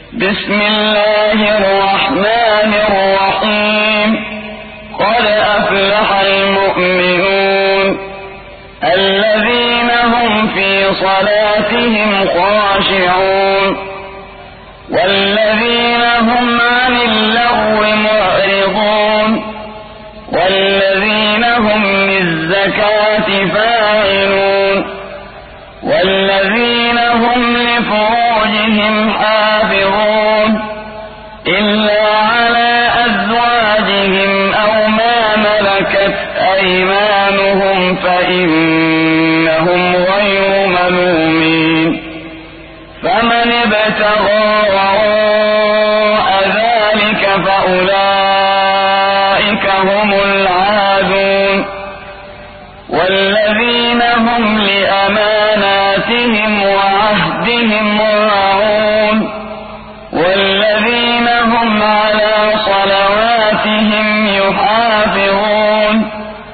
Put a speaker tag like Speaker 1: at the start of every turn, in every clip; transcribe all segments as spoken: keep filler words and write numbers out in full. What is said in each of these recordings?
Speaker 1: بسم الله الرحمن الرحيم قد أفلح المؤمنون الذين هم في صلاتهم خاشعون والذين هم عن اللغو معرضون والذين هم للزكاة فاعلون والذين هم لفروجهم حافظون إلا على أزواجهم أو ما ملكت أيمانهم فإنهم غير ملومين فمن ابتغى وراء ذلك فأولئك هم العادون والذين هم لأماناتهم وعهدهم راعون والذين هم على صلواتهم يحافظون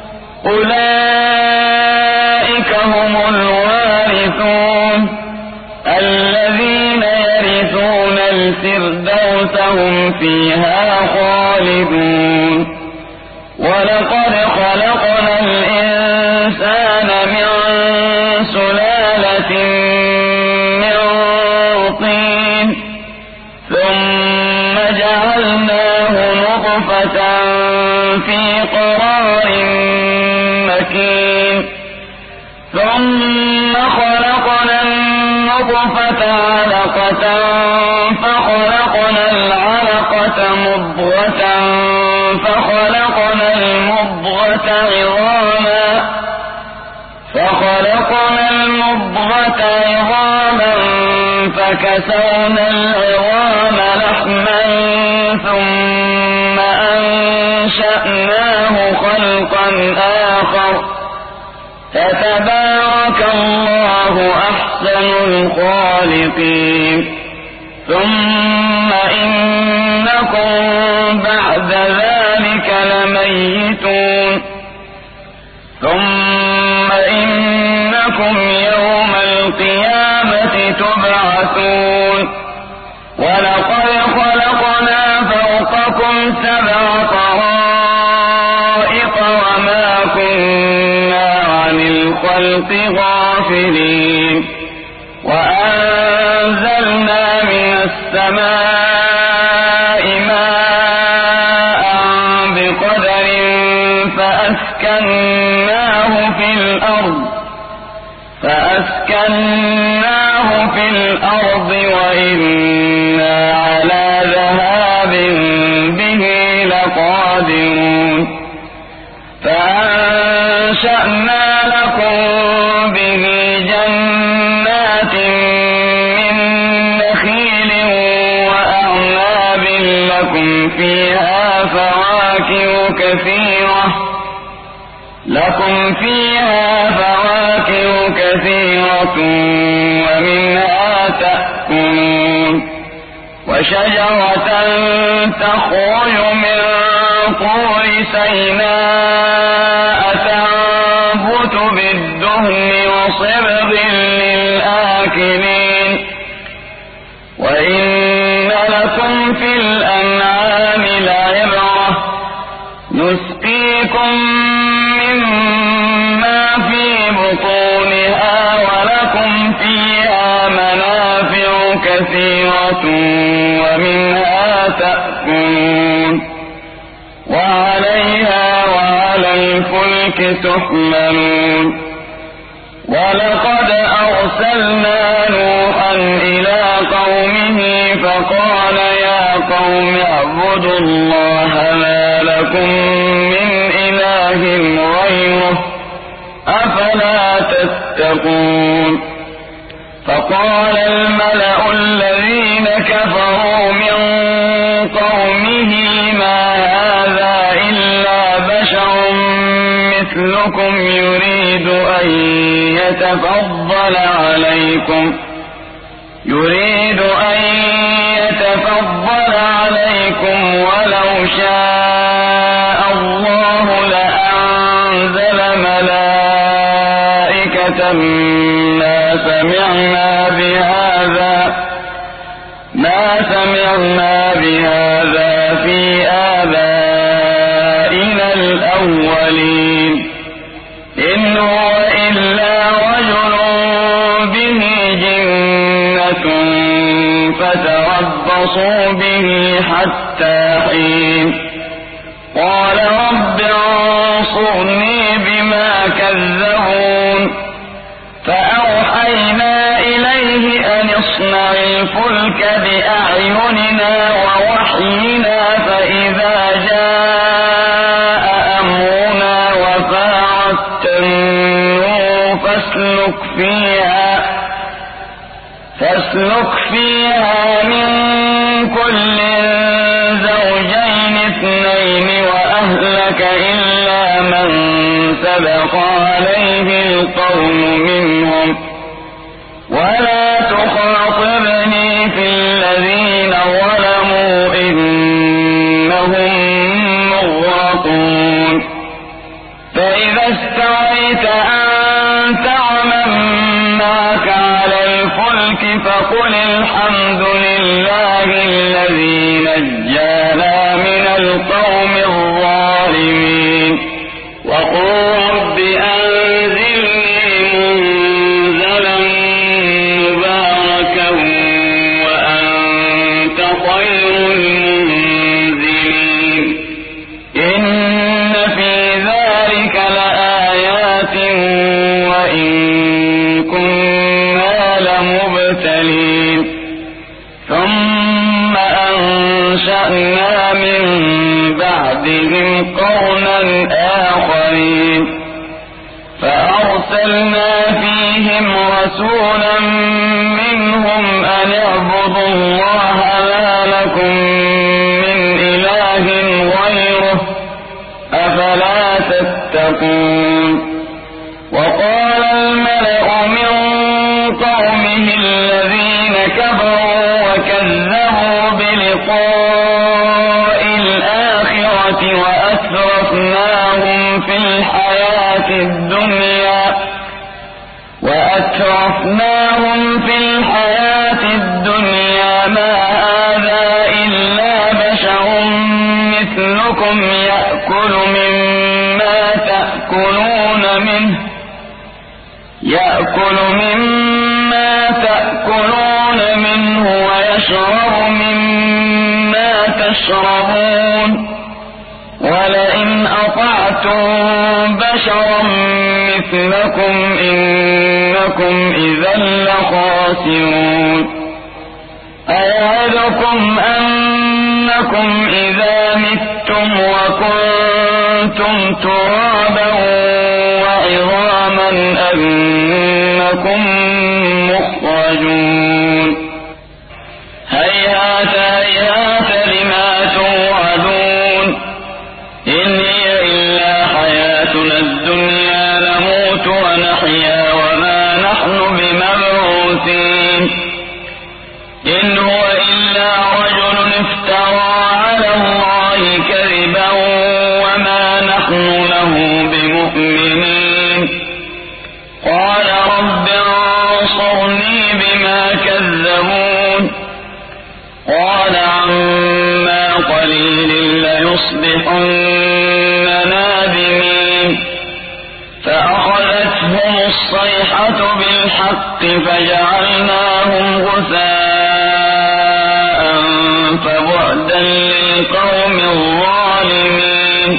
Speaker 1: أولئك هم الوارثون الذين يرثون الفردوس هم فيها خالدون ولقد خلقنا الإنسان من سلالة من طين ثم جعلناه نطفة في قرار مكين ثم خلقنا النطفة علقة فخلقنا العلقة مضغة فخلقنا المضغة عظاما فخلقنا المضغة عظاما فكسونا العظام لحما ثم أنشأناه خلقا آخر فتبارك الله أحسن الخالقين ثم إنكم بعد ذلك لميتون ثم إنكم يوم القيامة تبعثون ولقد خلقنا فوقكم سبع طرائق وما كنا عن الخلق غافلين وأنزلنا من السماء ماء بقدر فأسكناه في الأرض فأسكناه في الأرض وإنا على ذهاب به لقادرون فأنشأنا لكم به جنات من نخيل وأعناب لكم فيها فواكه كثيرة لكم فيها فواكه كثيرة ومنها تأكلون وشجرة تخرج من طور سيناء تنبت بالدهن وصبغ للآكلين وإن لكم في الأنعام لعبرة نسقيكم مما في بطونها ولكم فيها منافع كثيرة ومنها تأكلون وعليها وعلى الفلك تحملون ولقد أرسلنا نوحا إلى قومه فقال يا قوم اعبدوا الله ما لكم من إله غيره أفلا تتقون فقال الملأ الذين كفروا من قومه ما هذا إلا بشر مثلكم يريد أن يتفضل عليكم يريد أن يتفضل عليكم ولو شاء الله لأنزل ملائكة ما سمعنا بهذا ما سمعنا بهذا في آبائنا الأولين إن هو إلا رجل به جنة فتربصوا به حتى حين قال رب انصرني بما كذبون فأوحينا إليه أن اصنع الفلك بأعيننا ووحينا فإذا جاء أمرنا وفاردت النور فاسلك فيها فاسلك فيها من كل زوجين اثنين وأهلك إلا من سبق عليه القول منهم ولا تخاطبني في الذين ظلموا إنهم مغرقون فإذا استويت أنت ومن معك على الفلك فقل الحمد لله الذي نجانا من القوم الظالمين وقل رب أنزلني منزلا مباركا وأنت خير المنزلين إن في ذلك لآيات وإن كنا لمبتلين ثم أنشأنا من بعدهم قرنا آخرين فأرسلنا فيهم رسولا منهم أن اعبدوا الله ما لكم من إله غيره أفلا تتقون وقال الملأ من قومه الذين كفروا وكذبوا بلقاء الآخرة وأترفناهم في الحياة الدنيا وأترفناهم في الحياة الدنيا ما هذا إلا بشر مثلكم يأكل مما تأكلون منه يأكل مما تأكلون منه ويشرب مما تشربون ولئن أطعتم بشرا مثلكم إنكم إذا لخاسرون أيعدكم أنكم إذا متم وكنتم ترابا وعظاما أنكم مخرجون هيهات هيهات لما توعدون إن هي إلا حياتنا الدنيا نموت ونحيا وما نحن بمبعوثين إن هو إلا رجل افترى على الله كذبا وما نحن له بمؤمنين قال رب انصرني بما كذبون قال عما قليل ليصبحن نادمين فأخذتهم الصيحة بالحق فجعلناهم غثاء فبعدا للقوم الظالمين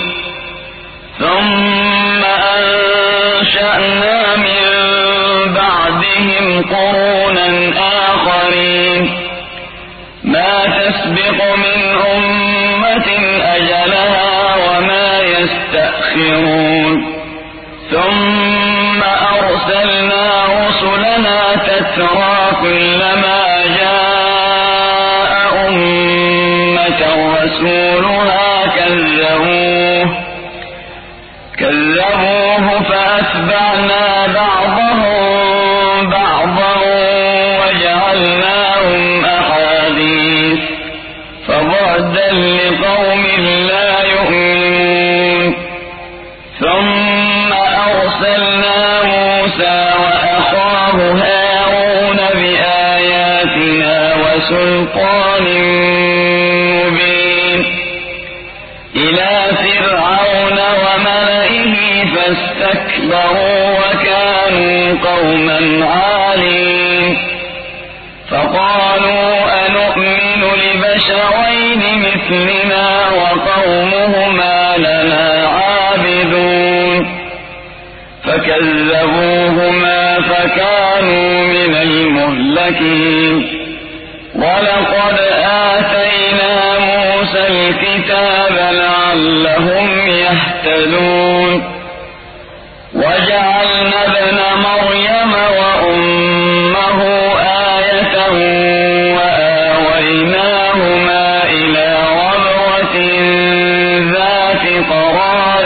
Speaker 1: ثم أنشأنا من بعدهم قرونا آخرين ما تسبق من أمة أجلها وما يستأخرون ثم أرسلنا رسلنا تترى كلما جاء أمة رسولها كذبوه كذبوه فأتبعنا بعضهم بعضا وجعلناهم أحاديث فبعدا لقوم لا يؤمنون ثم أرسلنا موسى وأخاه هارون بآياتنا وسلطان سلطان مبين إلى فرعون وملئه فاستكبروا وكانوا قوما عالين فقالوا أنؤمن لبشرين مثلنا وقومهما لنا عابدون فكذبوهما فكانوا من المهلكين ولقد آتينا موسى الكتاب لعلهم يهتدون وجعلنا ابن مريم وأمه آية وآويناهما إلى ربوة ذات قرار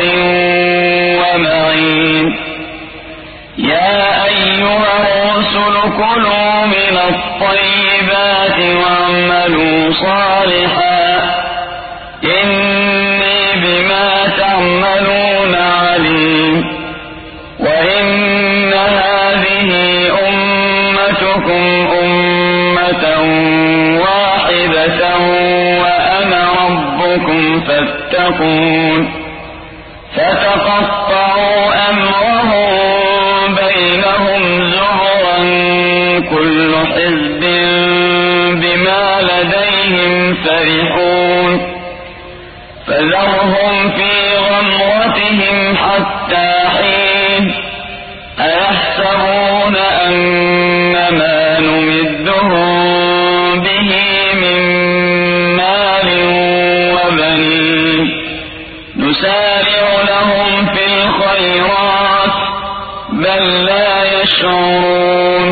Speaker 1: ومعين يا أيها الرسل كلوا من الطيبات واعملوا صالحا إني بما تعملون عليم وإن هذه أمتكم أمة واحدة وأنا ربكم فاتقون فتقطعوا أمرهم بينهم زبرا كل حزب بما لديهم فرحون فذرهم في غمرتهم حتى حين أيحسبون أنما نمدهم به من مال وبنين نسارع لهم في الخيرات بل لا يشعرون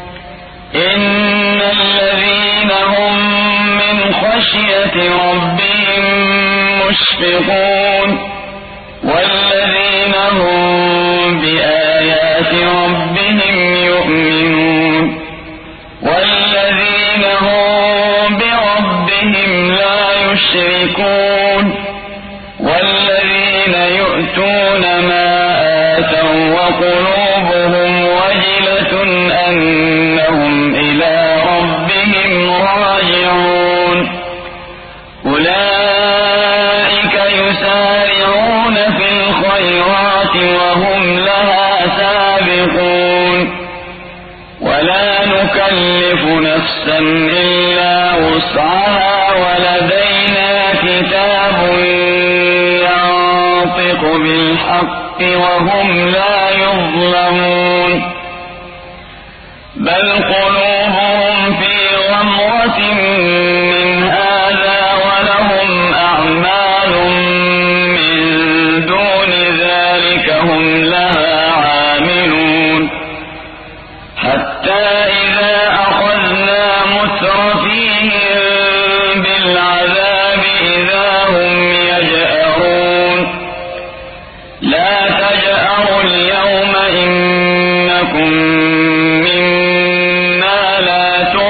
Speaker 1: إن الذين هم من خشية ربهم مشفقون والذين هم بآيات ربهم يؤمنون والذين هم بربهم لا يشركون والذين يؤتون ما آتوا وقلوبهم وجلة أنهم إلى ربهم راجعون أولئك يسارعون في الخيرات وهم لها سابقون ولا نكلف نفسا إلا وسعها ولدينا كتاب ينطق بالحق وهم لا يظلمون بل قلوبهم في غمرة من هذا ولهم أعمال من دون ذلك هم لها عاملون حتى إذا أخذنا مترفيهم بالعذاب إذا هم يجأرون لا تجأروا اليوم إنكم منا لا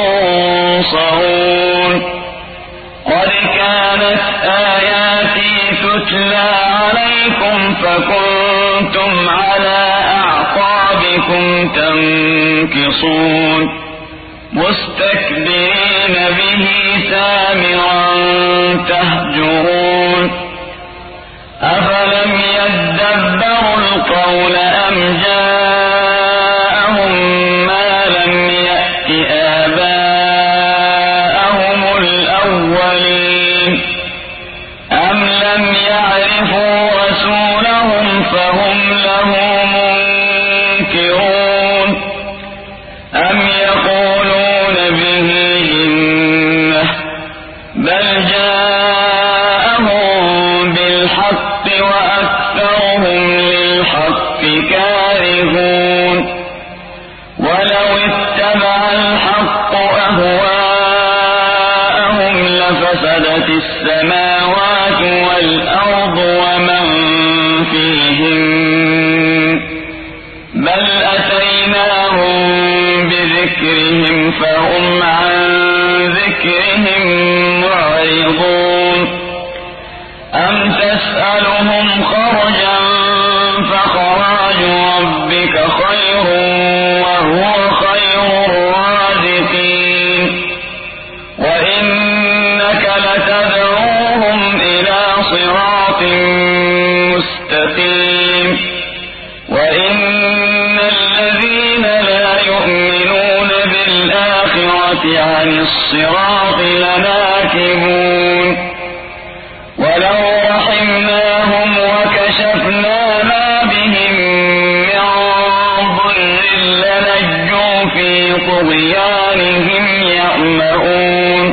Speaker 1: تنصرون قد كانت آياتي تتلى عليكم فكنتم على أعقابكم تنكصون مستكبرين به سامرا تهجرون أفلم يدبروا القول أم جاءهم ما لم يأت آباءهم الأولين أم لم يعرفوا رسولهم فهم له منكرون أم يقولون به جنة بل جاءهم بالحق وأكثرهم للحق كارهون ولو اتبع الحق أهواءهم لفسدت السماوات والأرض ومن فيهن بل أتيناهم بذكرهم فهم عن ذكرهم معرضون أم تسألهم خرجا فخراج ربك خير وهو خير الرازقين وإن عن الصراط لناكبون ولو رحمناهم وكشفنا ما بهم من ضر لنجوا في طغيانهم يعمهون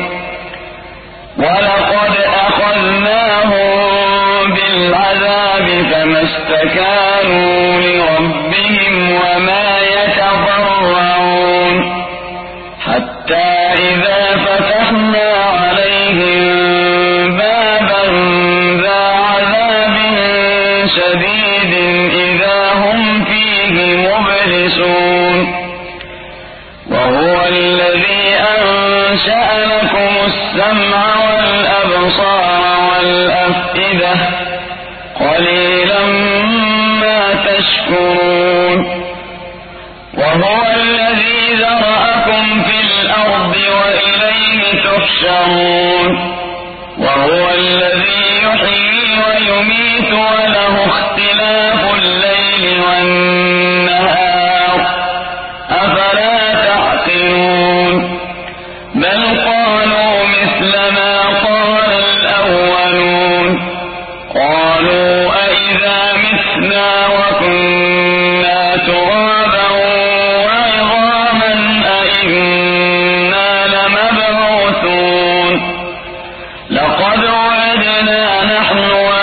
Speaker 1: ولقد أخذناهم بالعذاب فما استكانوا لربهم وما يتضرعون حتى إذا فتحنا عليهم بابا ذا عذاب شديد إذا هم فيه مبلسون وهو الذي أنشأ لكم السمع والأبصار والأفئدة قليلا ما تشكرون وهو الذي ذرأكم في الأرض وإليه تحشرون وهو الذي يحيي ويميت وله اختلاف الليل والنهار أفلا تعقلون بل قالوا مثل ما قال الأولون قالوا أئذا متنا وكنا ترابا وعظاما أئنا لمبعوثون لقد وعدنا نحن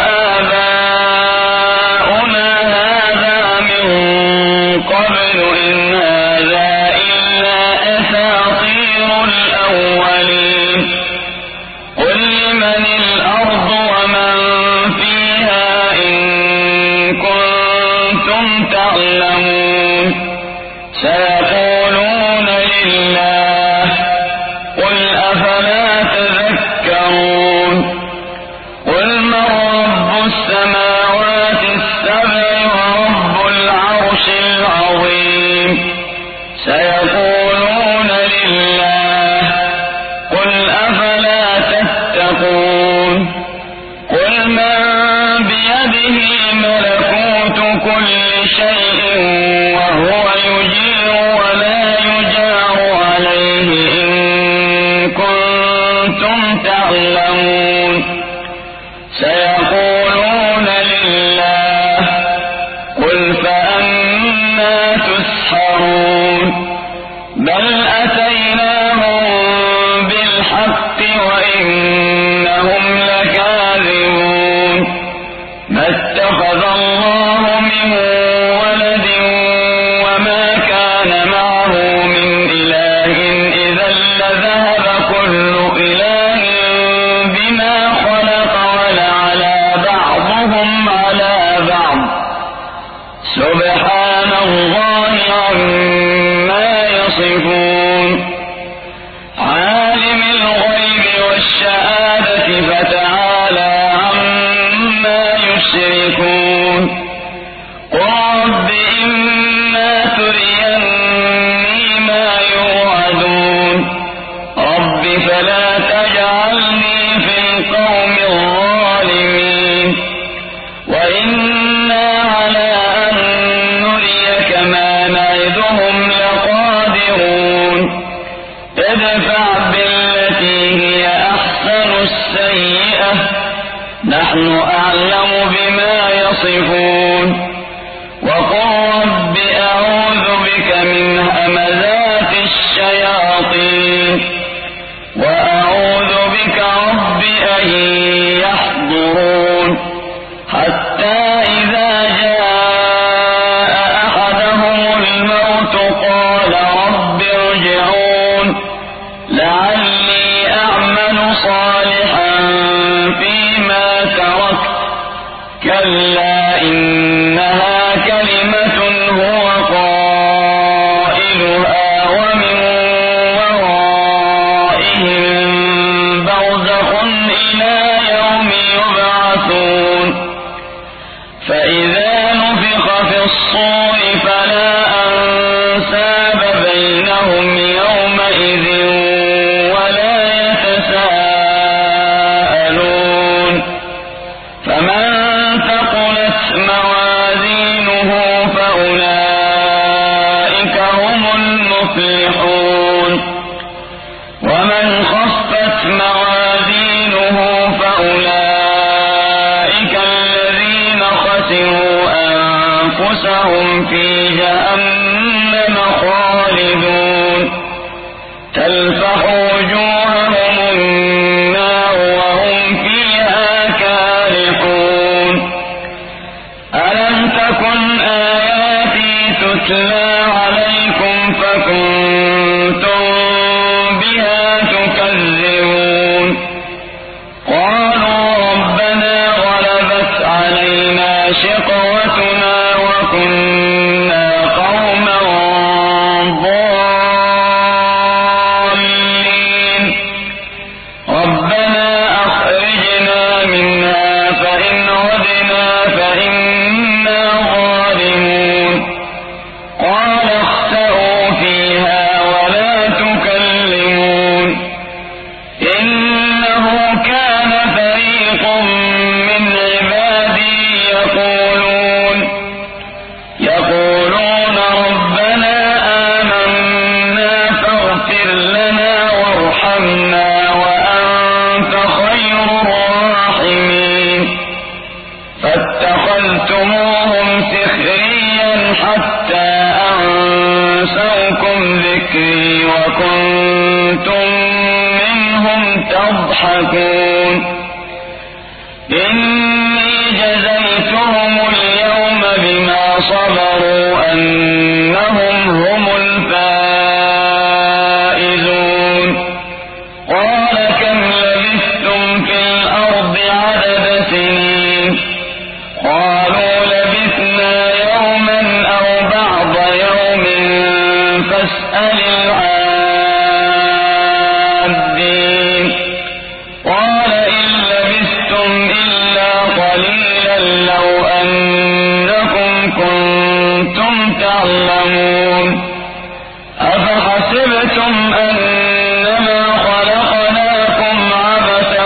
Speaker 1: وآباؤنا هذا من قبل إن هذا إلا أساطير الأولين قل لمن الأرض ومن فيها إن كنتم تعلمون سيقولون لله قل أفلا تذكرون قل من رب السماوات السبع ورب العرش العظيم سيقولون لله قل أفلا تتقون قل من بيده ملكوت كل شيء وهو يجير ولا يجار عليه إن كنتم تعلمون سيقولون لله قل فأنا تسحرون بل أتيناهم بالحق وإنهم لكاذبون ما اتخذ الله من ولد وما كان معه من إله إذا لذهب كل إله بما خلق ولعلى بعضهم على بعض سبحان الله عما يصفون عالم الغيب والشهادة فتعالى عما يشركون قل رب إما تريني ما يوعدون رب فلا تجعلني في القوم الظالمين وإنا على أن نريك ما نعدهم لقادرون ادفع بالتي هي أحسن السيئة نحن أعلم بما يصفون وقل رب أعوذ بك من همزات الشياطين وأعوذ بك رب أن يحضرون حتى إذا جاء أحدهم الموت قال رب ارجعون لعلي أعمل صالحا فيما تركت كلا إنها كلمة هو قائلها ومن ورائهم برزخ إلى يوم يبعثون فإذا نفخ في الصور فلا أنساب بينهم يومئذ ولا يتساءلون فمن ثقلت موازينه فأولئك هم المفلحون إنه كان فريق من عبادي يقولون يقولون ربنا آمنا فاغفر لنا وارحمنا وأنت خير الراحمين فاتخذتموهم سخريا حتى أنسوكم ذكري وكنتم منهم تضحكون إني جزيتهم اليوم بما صبروا أنهم هم الفائزون قال كم لبثتم في الأرض عدد سنين قالوا لبثنا يوما أو بعض يوم فاسأل العادين قال إن لبثتم إلا قليلا لو أنكم كنتم تعلمون أفحسبتم أنما خلقناكم عبثا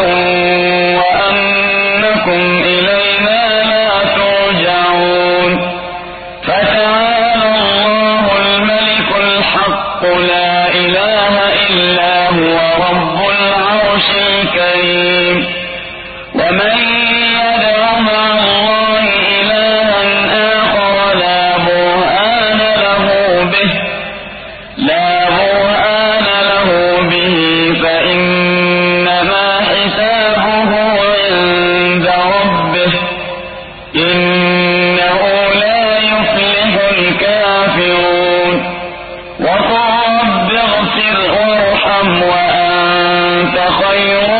Speaker 1: وأنكم إلينا لا ترجعون فتعالى الله الملك الحق لا إله إلا هو رب العرش الكريم ومن يدع مع الله إلها آخر لا برهان له به لا برهان له به فإنما حسابه عند ربه إنه لا يفلح الكافرون وقل رب اغفر وارحم وأنت خير